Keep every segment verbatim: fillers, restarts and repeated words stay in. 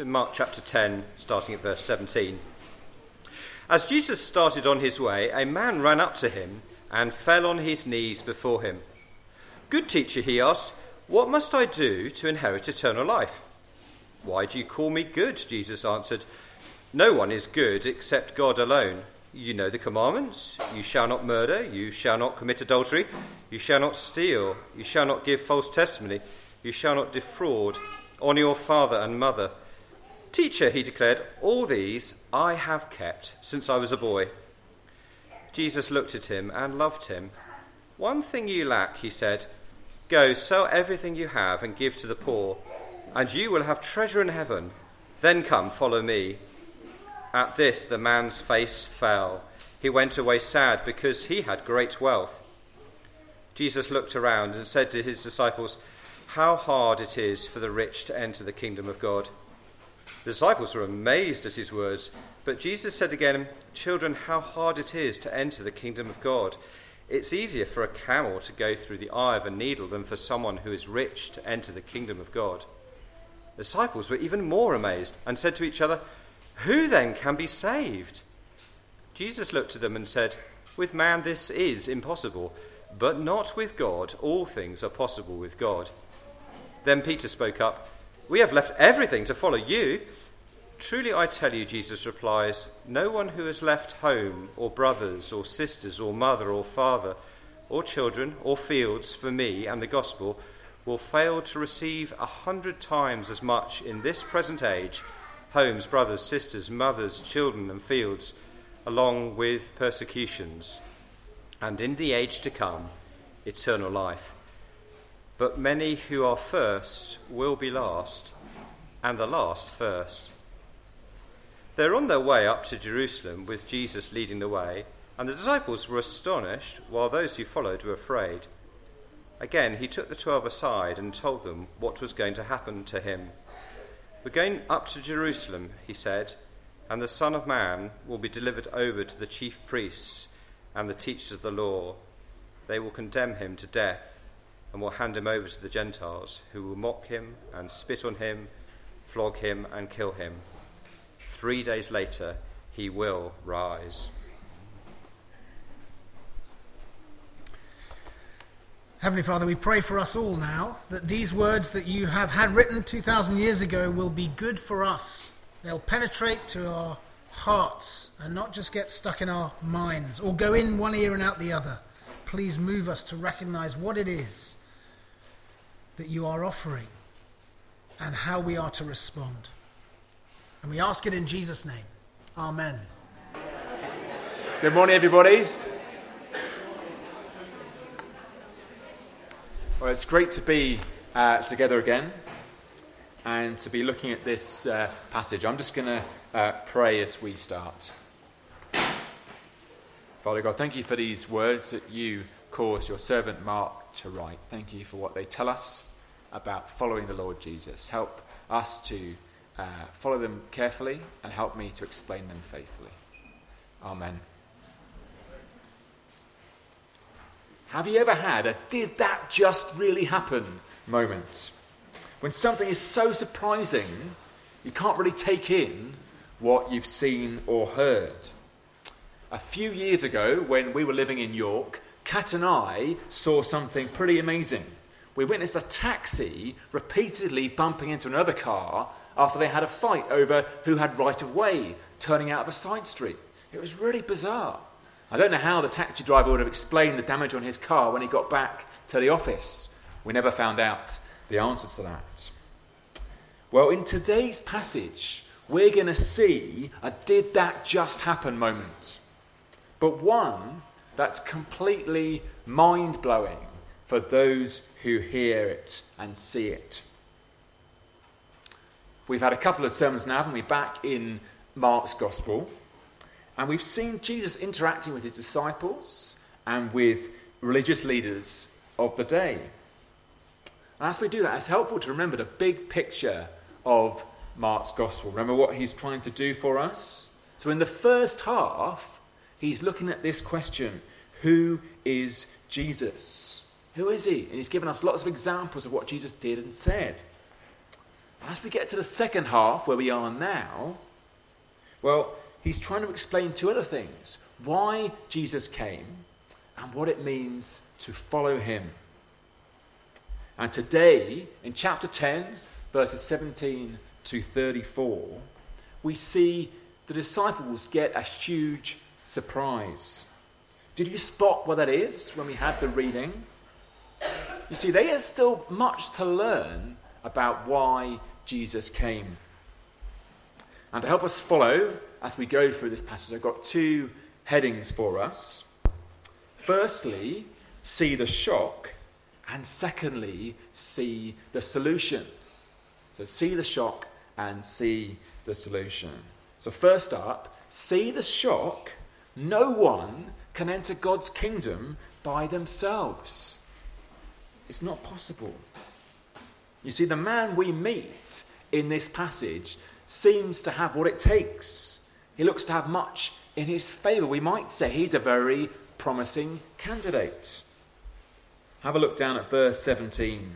in Mark chapter ten, starting at verse seventeen. As Jesus started on his way, a man ran up to him and fell on his knees before him. "Good teacher," he asked, "what must I do to inherit eternal life?" "Why do you call me good?" Jesus answered. "No one is good except God alone. You know the commandments. You shall not murder. You shall not commit adultery. You shall not steal. You shall not give false testimony. You shall not defraud. Honour your father and mother." "Teacher," he declared, "all these I have kept since I was a boy." Jesus looked at him and loved him. "One thing you lack," he said. "Go, sell everything you have and give to the poor, and you will have treasure in heaven. Then come, follow me." At this, the man's face fell. He went away sad because he had great wealth. Jesus looked around and said to his disciples, "How hard it is for the rich to enter the kingdom of God." The disciples were amazed at his words, but Jesus said again, "Children, how hard it is to enter the kingdom of God. It's easier for a camel to go through the eye of a needle than for someone who is rich to enter the kingdom of God." The disciples were even more amazed and said to each other, "Who then can be saved?" Jesus looked at them and said, "With man this is impossible, but not with God. All things are possible with God." Then Peter spoke up, "We have left everything to follow you." "Truly I tell you," Jesus replies, "no one who has left home or brothers or sisters or mother or father or children or fields for me and the gospel will fail to receive a hundred times as much in this present age, homes, brothers, sisters, mothers, children and fields, along with persecutions, and in the age to come, eternal life. But many who are first will be last, and the last first." They're on their way up to Jerusalem with Jesus leading the way, and the disciples were astonished, while those who followed were afraid. Again, he took the twelve aside and told them what was going to happen to him. "We're going up to Jerusalem," he said, "and the Son of Man will be delivered over to the chief priests and the teachers of the law. They will condemn him to death and will hand him over to the Gentiles, who will mock him and spit on him, flog him and kill him. Three days later, he will rise." Heavenly Father, we pray for us all now that these words that you have had written two thousand years ago will be good for us. They'll penetrate to our hearts and not just get stuck in our minds or go in one ear and out the other. Please move us to recognize what it is that you are offering and how we are to respond. And we ask it in Jesus' name. Amen. Good morning, everybody. Well, it's great to be uh, together again and to be looking at this uh, passage. I'm just going to uh, pray as we start. Father God, thank you for these words that you caused your servant Mark to write. Thank you for what they tell us about following the Lord Jesus. Help us to uh, follow them carefully and help me to explain them faithfully. Amen. Have you ever had a "did that just really happen" moment? When something is so surprising, you can't really take in what you've seen or heard. A few years ago, when we were living in York, Kat and I saw something pretty amazing. We witnessed a taxi repeatedly bumping into another car after they had a fight over who had right of way, turning out of a side street. It was really bizarre. I don't know how the taxi driver would have explained the damage on his car when he got back to the office. We never found out the answer to that. Well, in today's passage, we're going to see a "did that just happen" moment, but one that's completely mind-blowing for those who hear it and see it. We've had a couple of sermons now, haven't we, back in Mark's Gospel. And we've seen Jesus interacting with his disciples and with religious leaders of the day. And as we do that, it's helpful to remember the big picture of Mark's Gospel. Remember what he's trying to do for us? So in the first half, he's looking at this question: who is Jesus? Who is he? And he's given us lots of examples of what Jesus did and said. As we get to the second half, where we are now, well, he's trying to explain two other things. Why Jesus came and what it means to follow him. And today, in chapter ten, verses seventeen to thirty-four, we see the disciples get a huge surprise. Did you spot what that is when we had the reading? You see, there is still much to learn about why Jesus came. And to help us follow as we go through this passage, I've got two headings for us. Firstly, see the shock, and secondly, see the solution. So see the shock and see the solution. So first up, see the shock. No one can enter God's kingdom by themselves. It's not possible. You see, the man we meet in this passage seems to have what it takes. He looks to have much in his favour. We might say he's a very promising candidate. Have a look down at verse seventeen.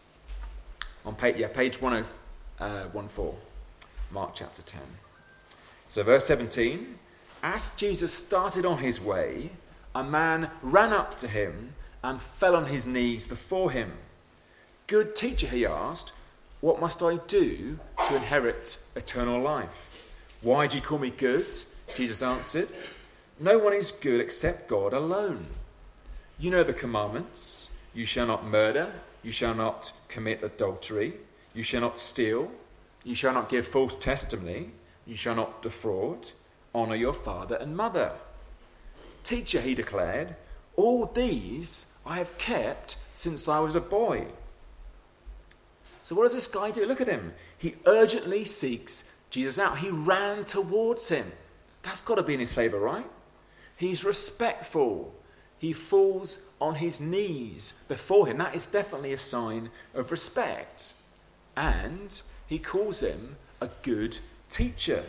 On page, yeah, page one oh four, Mark chapter ten. So verse seventeen, as Jesus started on his way, a man ran up to him and fell on his knees before him. Good teacher, he asked, what must I do to inherit eternal life? Why do you call me good? Jesus answered, no one is good except God alone. You know the commandments. You shall not murder. You shall not commit adultery. You shall not steal. You shall not give false testimony. You shall not defraud. Honour your father and mother. Teacher, he declared, all these I have kept since I was a boy. So what does this guy do? Look at him. He urgently seeks Jesus out. He ran towards him. That's got to be in his favour, right? He's respectful. He falls on his knees before him. That is definitely a sign of respect. And he calls him a good teacher.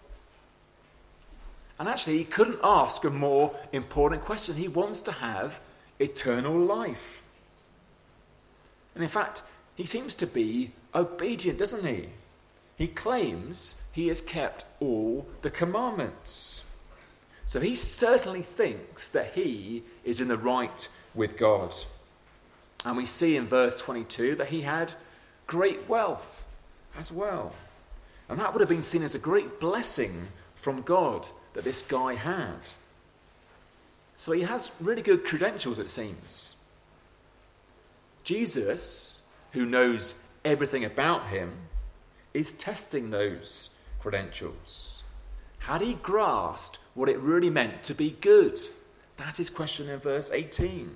And actually, he couldn't ask a more important question. He wants to have eternal life. And in fact, he seems to be obedient, doesn't he? He claims he has kept all the commandments. So he certainly thinks that he is in the right with God. And we see in verse twenty-two that he had great wealth as well. And that would have been seen as a great blessing from God that this guy had. So he has really good credentials, it seems. Jesus, who knows everything about him, is testing those credentials. Had he grasped what it really meant to be good? That's his question in verse eighteen.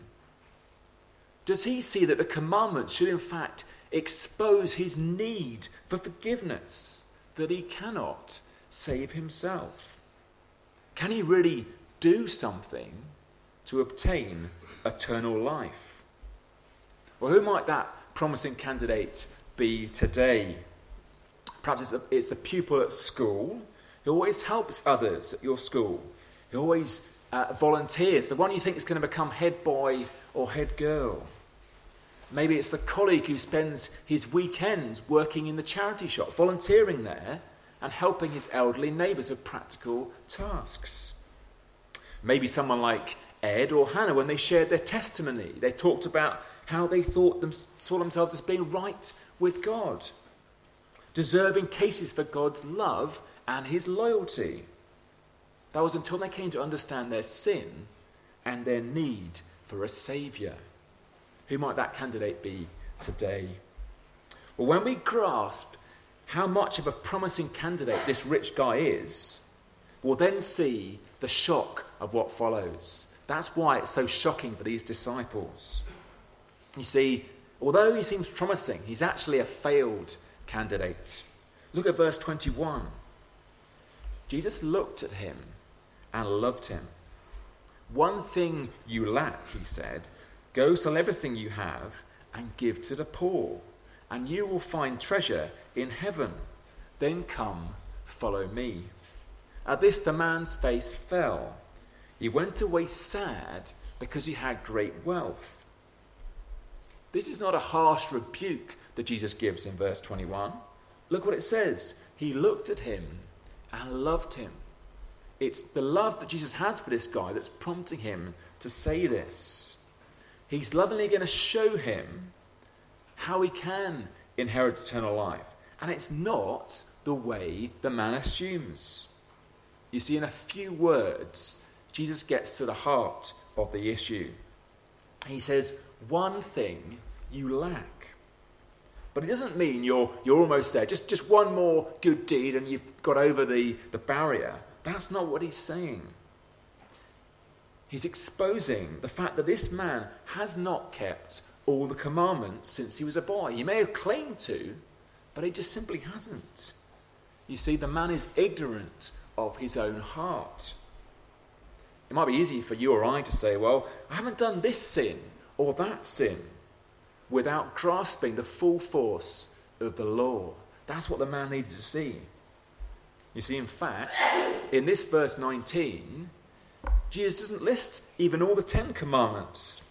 Does he see that the commandments should in fact expose his need for forgiveness, that he cannot save himself? Can he really do something to obtain eternal life? Well, who might that promising candidate be today? Perhaps it's a, it's a pupil at school who always helps others at your school, who always uh, volunteers, the one you think is going to become head boy or head girl. Maybe it's the colleague who spends his weekends working in the charity shop, volunteering there and helping his elderly neighbours with practical tasks. Maybe someone like Ed or Hannah, when they shared their testimony, they talked about how they thought them, saw themselves as being right with God, deserving cases for God's love and his loyalty. That was until they came to understand their sin and their need for a saviour. Who might that candidate be today? Well, when we grasp how much of a promising candidate this rich guy is, we'll then see the shock of what follows. That's why it's so shocking for these disciples. You see, although he seems promising, he's actually a failed candidate. Look at verse twenty-one. Jesus looked at him and loved him. One thing you lack, he said. Go sell everything you have and give to the poor, and you will find treasure in heaven. Then come, follow me. At this, the man's face fell. He went away sad because he had great wealth. This is not a harsh rebuke that Jesus gives in verse twenty-one. look what it says. He looked at him and loved him. It's the love that Jesus has for this guy that's prompting him to say this. He's lovingly going to show him how he can inherit eternal life. And it's not the way the man assumes. You see, in a few words, Jesus gets to the heart of the issue. He says, one thing you lack. But it doesn't mean you're, you're almost there. Just, just one more good deed and you've got over the, the barrier. That's not what he's saying. He's exposing the fact that this man has not kept all the commandments since he was a boy. He may have claimed to, but he just simply hasn't. You see, the man is ignorant of his own heart. It might be easy for you or I to say, well, I haven't done this sin or that sin, without grasping the full force of the law. That's what the man needed to see. You see, in fact, in this verse nineteen, Jesus doesn't list even all the Ten Commandments.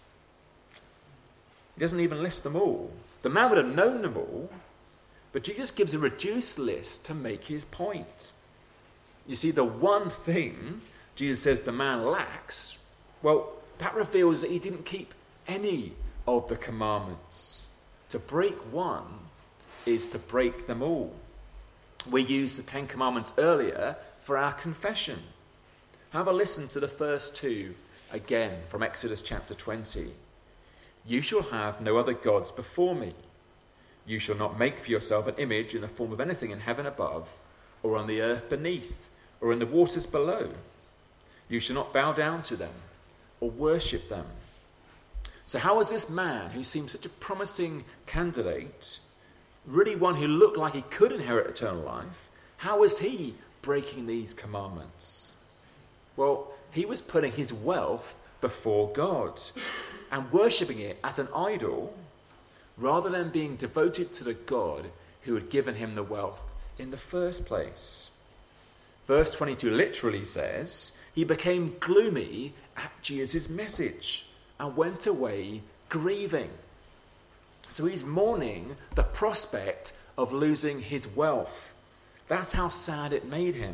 He doesn't even list them all. The man would have known them all, but Jesus gives a reduced list to make his point. You see, the one thing Jesus says the man lacks, well, that reveals that he didn't keep any of the commandments. To break one is to break them all. We used the Ten Commandments earlier for our confession. Have a listen to the first two again from Exodus chapter twenty. You shall have no other gods before me. You shall not make for yourself an image in the form of anything in heaven above, or on the earth beneath, or in the waters below. You shall not bow down to them, or worship them. So how is this man, who seems such a promising candidate, really one who looked like he could inherit eternal life, how is he breaking these commandments? Well, he was putting his wealth before God and worshipping it as an idol, rather than being devoted to the God who had given him the wealth in the first place. Verse twenty-two literally says, he became gloomy at Jesus' message and went away grieving. So he's mourning the prospect of losing his wealth. That's how sad it made him.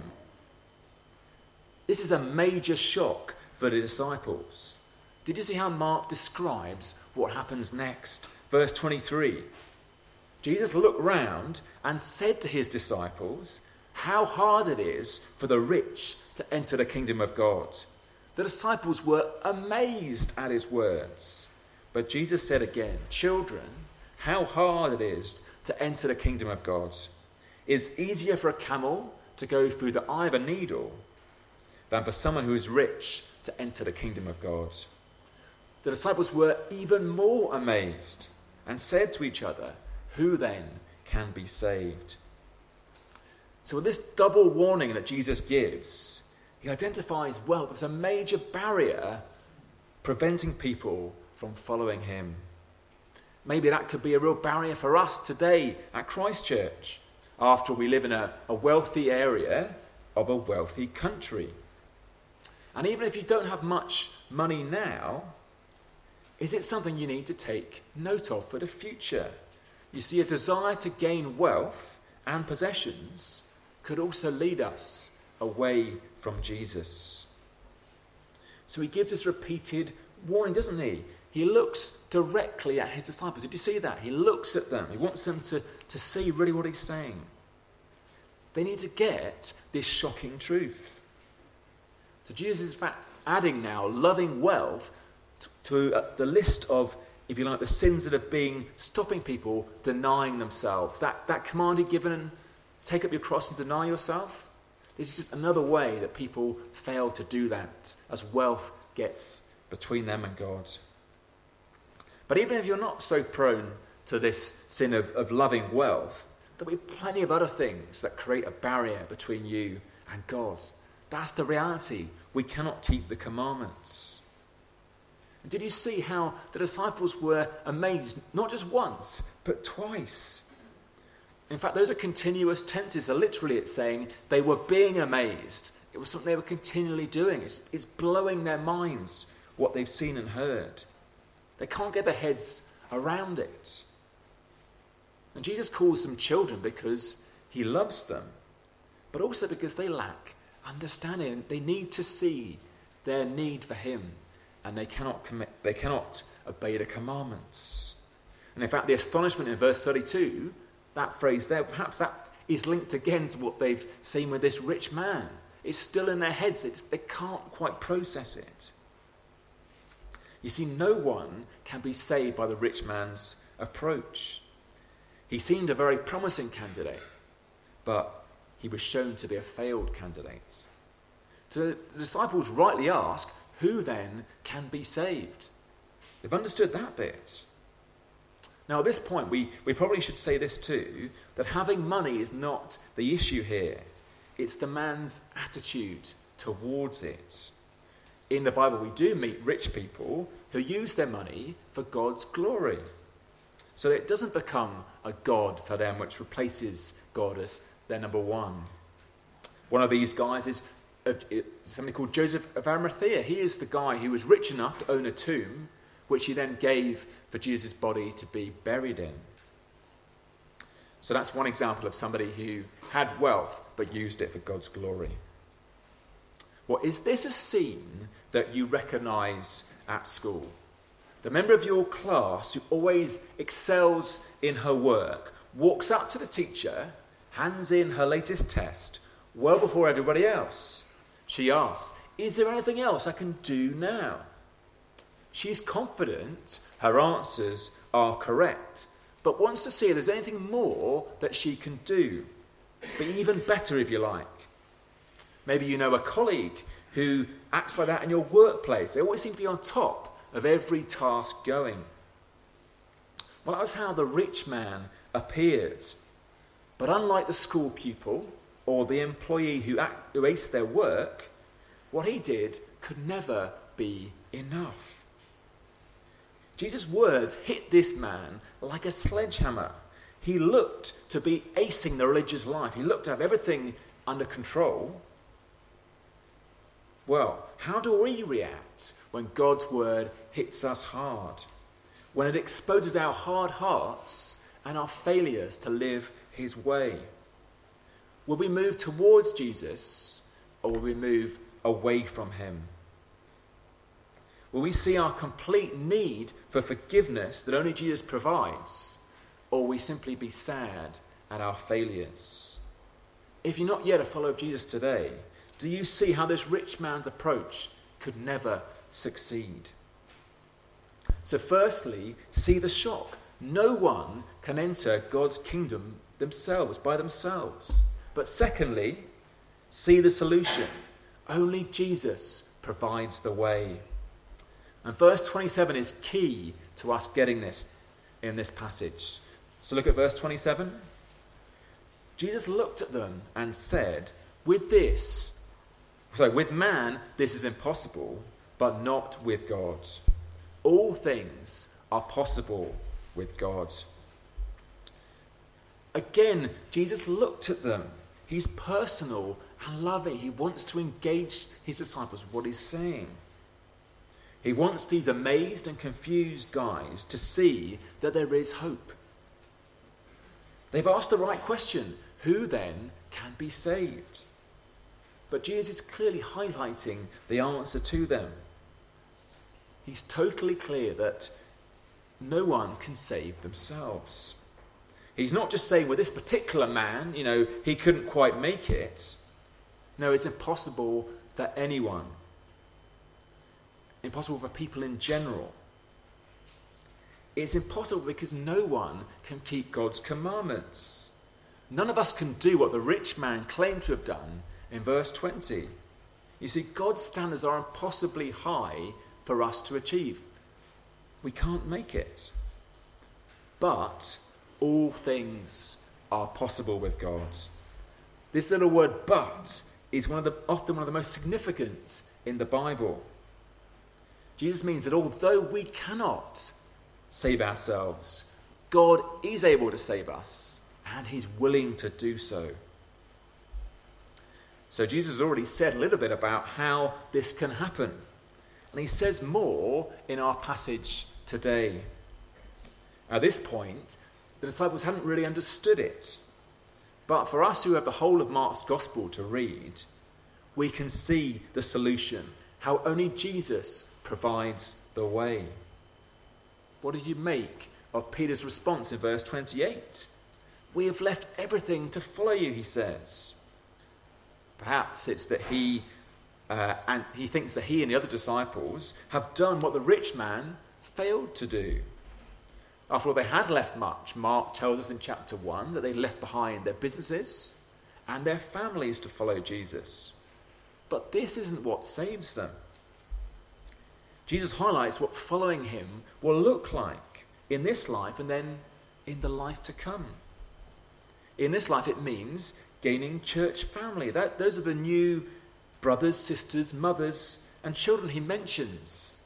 This is a major shock for the disciples. Did you see how Mark describes what happens next? Verse twenty-three. Jesus looked round and said to his disciples, how hard it is for the rich to enter the kingdom of God. The disciples were amazed at his words. But Jesus said again, children, how hard it is to enter the kingdom of God. It's easier for a camel to go through the eye of a needle than for someone who is rich to enter the kingdom of God. The disciples were even more amazed and said to each other, who then can be saved? So with this double warning that Jesus gives, he identifies wealth as a major barrier preventing people from following him. Maybe that could be a real barrier for us today at Christchurch, after we live in a, a wealthy area of a wealthy country. And even if you don't have much money now, is it something you need to take note of for the future? You see, a desire to gain wealth and possessions could also lead us away from Jesus. So he gives us repeated warning, doesn't he? He looks directly at his disciples. Did you see that? He looks at them. He wants them to, to see really what he's saying. They need to get this shocking truth. So Jesus is in fact adding now loving wealth to, to uh, the list of, if you like, the sins that are being stopping people denying themselves. That, that command he'd given, take up your cross and deny yourself. This is just another way that people fail to do that as wealth gets between them and God. But even if you're not so prone to this sin of, of loving wealth, there'll be plenty of other things that create a barrier between you and God. That's the reality. We cannot keep the commandments. And did you see how the disciples were amazed, not just once, but twice? In fact, those are continuous tenses. So literally it's saying they were being amazed. It was something they were continually doing. It's, it's blowing their minds what they've seen and heard. They can't get their heads around it. And Jesus calls them children because he loves them, but also because they lack understanding. They need to see their need for him, and they cannot commit, they cannot obey the commandments. And in fact, the astonishment in verse thirty-two, that phrase there, perhaps that is linked again to what they've seen with this rich man. It's still in their heads. It's, they can't quite process it. You see, no one can be saved by the rich man's approach. He seemed a very promising candidate, but he was shown to be a failed candidate. So the disciples rightly ask, who then can be saved? They've understood that bit. Now, at this point, we, we probably should say this too, that having money is not the issue here. It's the man's attitude towards it. In the Bible, we do meet rich people who use their money for God's glory. So it doesn't become a god for them which replaces God as their number one. One of these guys is somebody called Joseph of Arimathea. He is the guy who was rich enough to own a tomb, which he then gave for Jesus' body to be buried in. So that's one example of somebody who had wealth but used it for God's glory. Well, is this a scene that you recognise at school? The member of your class who always excels in her work walks up to the teacher, hands in her latest test, well before everybody else. She asks, is there anything else I can do now? She's confident her answers are correct, but wants to see if there's anything more that she can do. But even better, if you like. Maybe you know a colleague who acts like that in your workplace. They always seem to be on top of every task going. Well, that was how the rich man appeared. But unlike the school pupil or the employee who, act, who aced their work, what he did could never be enough. Jesus' words hit this man like a sledgehammer. He looked to be acing the religious life. He looked to have everything under control. Well, how do we react when God's word hits us hard? When it exposes our hard hearts and our failures to live his way? Will we move towards Jesus, or will we move away from him? Will we see our complete need for forgiveness that only Jesus provides, or will we simply be sad at our failures? If you're not yet a follower of Jesus today, do you see how this rich man's approach could never succeed? So firstly, see the shock. No one can enter God's kingdom themselves, by themselves. But secondly, see the solution. Only Jesus provides the way. And verse twenty-seven is key to us getting this in this passage. So look at verse twenty-seven. Jesus looked at them and said, with this, so with man this is impossible, but not with God. All things are possible with God. Again, Jesus looked at them. He's personal and loving. He wants to engage his disciples with what he's saying. He wants these amazed and confused guys to see that there is hope. They've asked the right question. Who then can be saved? But Jesus is clearly highlighting the answer to them. He's totally clear that no one can save themselves. He's not just saying, well, this particular man, you know, he couldn't quite make it. No, it's impossible for anyone. Impossible for people in general. It's impossible because no one can keep God's commandments. None of us can do what the rich man claimed to have done in verse twenty. You see, God's standards are impossibly high for us to achieve. We can't make it. But all things are possible with God. This little word "but" is one of the, often one of the most significant in the Bible. Jesus means that although we cannot save ourselves, God is able to save us, and he's willing to do so. So Jesus has already said a little bit about how this can happen. And he says more in our passage today. At this point, the disciples hadn't really understood it. But for us who have the whole of Mark's gospel to read, we can see the solution, how only Jesus provides the way. What did you make of Peter's response in verse twenty-eight? We have left everything to follow you, he says. Perhaps it's that he uh, and he thinks that he and the other disciples have done what the rich man failed to do. After all, they had left much. Mark tells us in chapter one that they left behind their businesses and their families to follow Jesus. But this isn't what saves them. Jesus highlights what following him will look like in this life and then in the life to come. In this life, it means gaining church family. That, those are the new brothers, sisters, mothers, and children he mentions.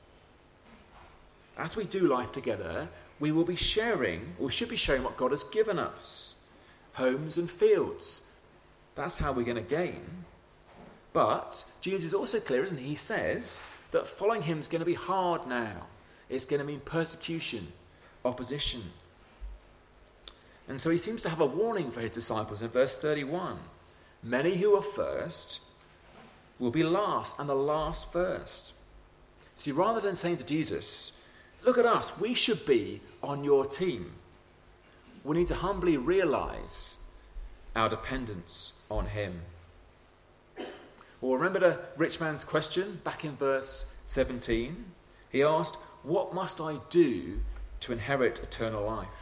As we do life together, we will be sharing, or we should be sharing what God has given us. Homes and fields. That's how we're going to gain. But Jesus is also clear, isn't he? He says that following him is going to be hard now. It's going to mean persecution, opposition. And so he seems to have a warning for his disciples in verse thirty-one. Many who are first will be last, and the last first. See, rather than saying to Jesus, look at us, we should be on your team, we need to humbly realize our dependence on him. Well, remember the rich man's question back in verse seventeen? He asked, what must I do to inherit eternal life?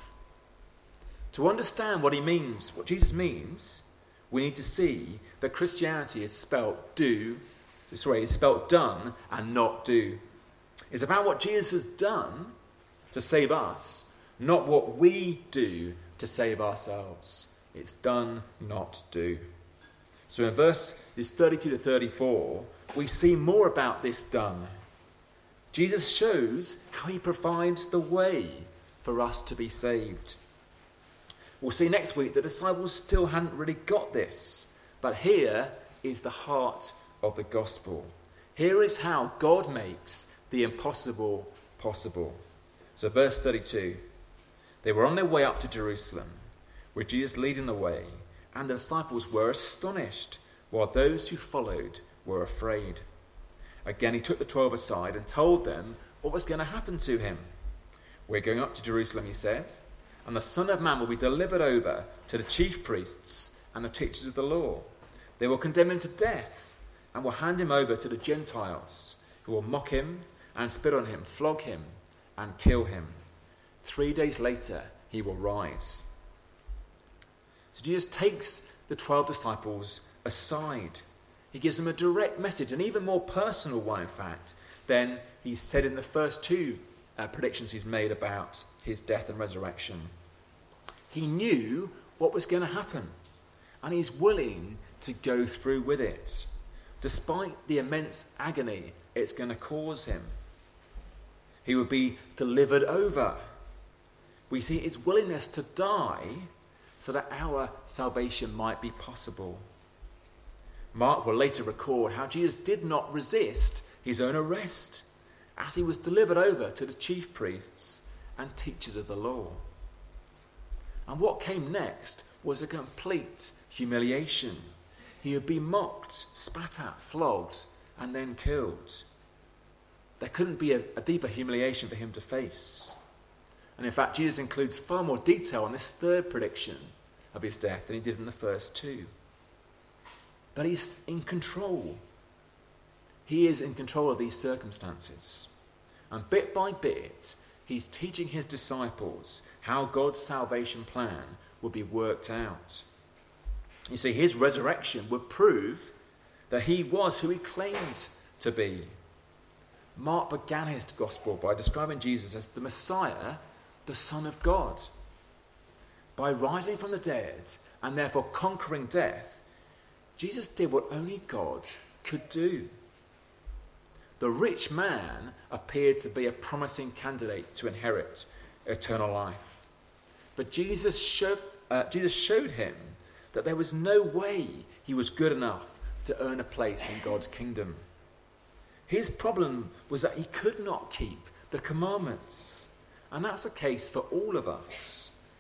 To understand what he means, what Jesus means, we need to see that Christianity is spelt do, sorry, is spelt done and not do. It's about what Jesus has done to save us, not what we do to save ourselves. It's done, not do. So in verse thirty-two to thirty-four, we see more about this done. Jesus shows how he provides the way for us to be saved. We'll see next week the disciples still hadn't really got this, but here is the heart of the gospel. Here is how God makes the impossible possible. So verse thirty-two, they were on their way up to Jerusalem, with Jesus leading the way, and the disciples were astonished, while those who followed were afraid. Again, he took the twelve aside and told them what was going to happen to him. We're going up to Jerusalem, he said, and the Son of Man will be delivered over to the chief priests and the teachers of the law. They will condemn him to death and will hand him over to the Gentiles, who will mock him and spit on him, flog him and kill him. Three days later, he will rise. So Jesus takes the twelve disciples aside. He gives them a direct message, an even more personal one, in fact, than he said in the first two uh, predictions he's made about his death and resurrection. He knew what was going to happen, and he's willing to go through with it, despite the immense agony it's going to cause him. He would be delivered over. We see his willingness to die so that our salvation might be possible. Mark will later record how Jesus did not resist his own arrest as he was delivered over to the chief priests and teachers of the law. And what came next was a complete humiliation. He would be mocked, spat at, flogged, and then killed. There couldn't be a, a deeper humiliation for him to face. And in fact, Jesus includes far more detail on this third prediction of his death than he did in the first two. But he's in control. He is in control of these circumstances. And bit by bit, he's teaching his disciples how God's salvation plan would be worked out. You see, his resurrection would prove that he was who he claimed to be. Mark began his gospel by describing Jesus as the Messiah, the Son of God. By rising from the dead and therefore conquering death, Jesus did what only God could do. The rich man appeared to be a promising candidate to inherit eternal life. But Jesus showed, uh, Jesus showed him that there was no way he was good enough to earn a place in God's kingdom. His problem was that he could not keep the commandments. And that's the case for all of us.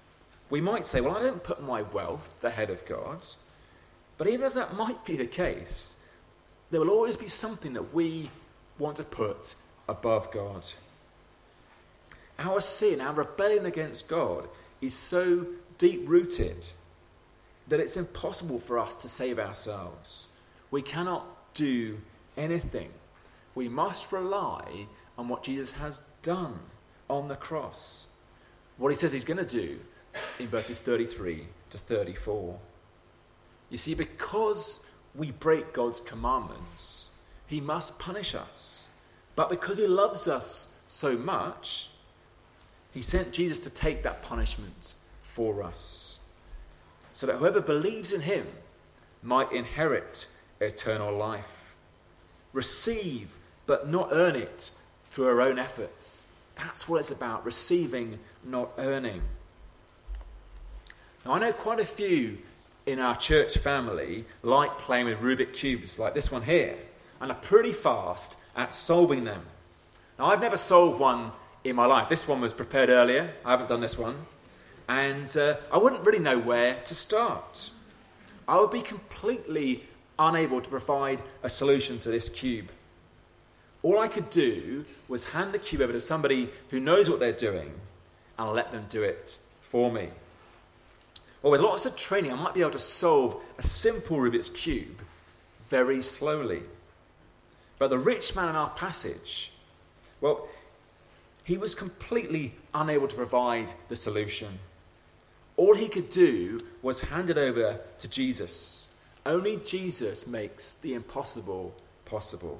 We might say, well, I don't put my wealth ahead of God. But even if that might be the case, there will always be something that we want to put above God. Our sin, our rebellion against God is so deep-rooted that it's impossible for us to save ourselves. We cannot do anything. We must rely on what Jesus has done on the cross. What he says he's going to do in verses thirty-three to thirty-four. You see, because we break God's commandments, he must punish us. But because he loves us so much, he sent Jesus to take that punishment for us, so that whoever believes in him might inherit eternal life. Receive, but not earn it through our own efforts. That's what it's about, receiving, not earning. Now, I know quite a few in our church family like playing with Rubik cubes, like this one here, and are pretty fast at solving them. Now, I've never solved one in my life. This one was prepared earlier. I haven't done this one. And uh, I wouldn't really know where to start. I would be completely unable to provide a solution to this cube. All I could do was hand the cube over to somebody who knows what they're doing and let them do it for me. Well, with lots of training, I might be able to solve a simple Rubik's cube very slowly. But the rich man in our passage, well, he was completely unable to provide the solution. All he could do was hand it over to Jesus. Only Jesus makes the impossible possible.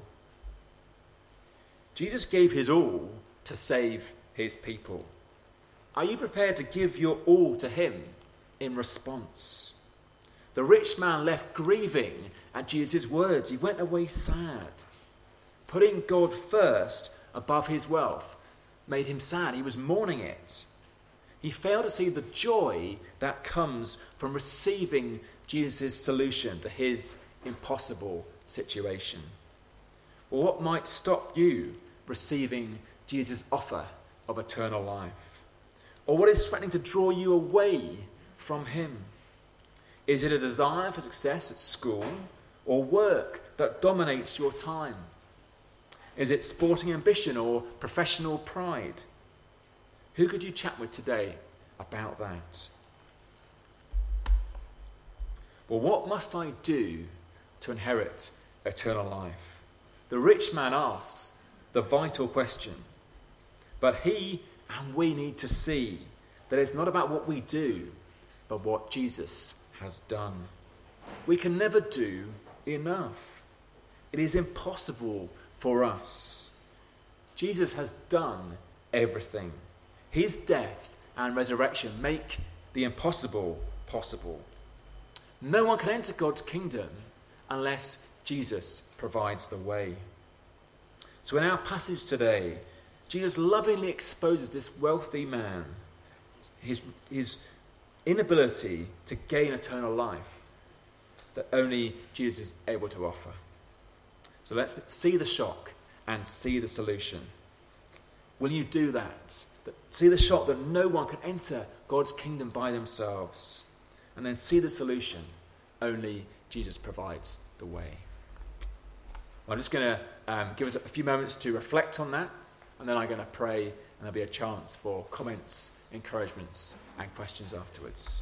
Jesus gave his all to save his people. Are you prepared to give your all to him in response? The rich man left grieving at Jesus' words. He went away sad. Putting God first above his wealth made him sad. He was mourning it. He failed to see the joy that comes from receiving Jesus' solution to his impossible situation. Well, what might stop you receiving Jesus' offer of eternal life? Or what is threatening to draw you away from him? Is it a desire for success at school or work that dominates your time? Is it sporting ambition or professional pride? Who could you chat with today about that? Well, what must I do to inherit eternal life? The rich man asks the vital question. But he and we need to see that it's not about what we do, but what Jesus has done. We can never do enough. It is impossible for us. Jesus has done everything. His death and resurrection make the impossible possible. No one can enter God's kingdom unless Jesus provides the way. So in our passage today, Jesus lovingly exposes this wealthy man, his, his inability to gain eternal life that only Jesus is able to offer. So let's see the shock and see the solution. Will you do that? See the shock that no one can enter God's kingdom by themselves. And then see the solution. Only Jesus provides the way. Well, I'm just going to um, give us a few moments to reflect on that. And then I'm going to pray, and there'll be a chance for comments, encouragements, and questions afterwards.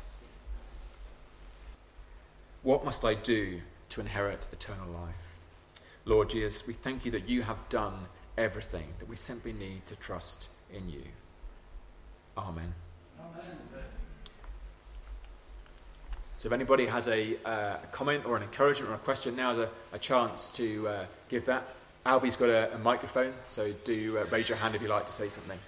What must I do to inherit eternal life? Lord Jesus, we thank you that you have done everything, that we simply need to trust in you. Amen. Amen. So if anybody has a, uh, a comment or an encouragement or a question, now is a, a chance to uh, give that. Albie's got a, a microphone, so do uh, raise your hand if you'd like to say something.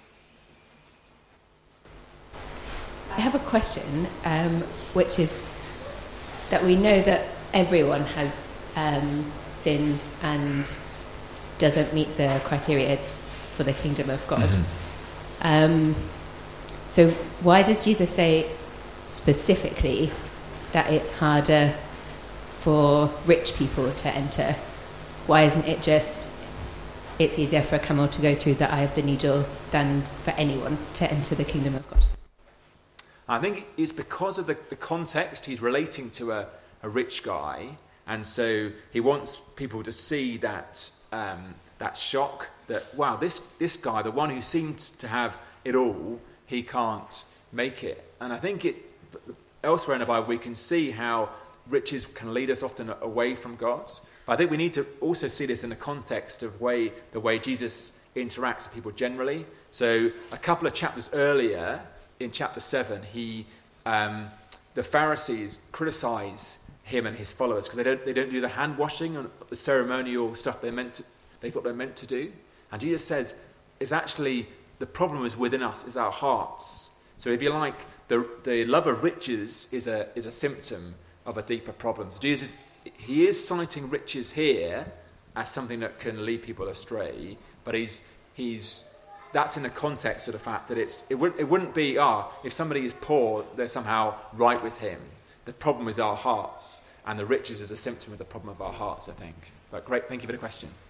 I have a question, um, which is that we know that everyone has um, sinned and doesn't meet the criteria for the kingdom of God. Mm-hmm. Um, so why does Jesus say specifically that it's harder for rich people to enter? Why isn't it just, it's easier for a camel to go through the eye of the needle than for anyone to enter the kingdom of God? I think it's because of the, the context. He's relating to a, a rich guy, and so he wants people to see that um, that shock that, wow, this, this guy, the one who seemed to have it all, he can't make it. And I think it elsewhere in the Bible we can see how riches can lead us often away from God. But I think we need to also see this in the context of way the way Jesus interacts with people generally. So a couple of chapters earlier, in chapter seven, he um, the Pharisees criticize him and his followers because they don't they don't do the hand washing and the ceremonial stuff they meant to, they thought they meant to do. And Jesus says, "It's actually the problem is within us, is our hearts." So if you like, the the love of riches is a is a symptom of a deeper problem. So Jesus, he is citing riches here as something that can lead people astray, but he's he's that's in the context of the fact that it's it wouldn't it wouldn't be ah if somebody is poor they're somehow right with him. The problem is our hearts, and the riches is a symptom of the problem of our hearts, I think. But great, thank you for the question.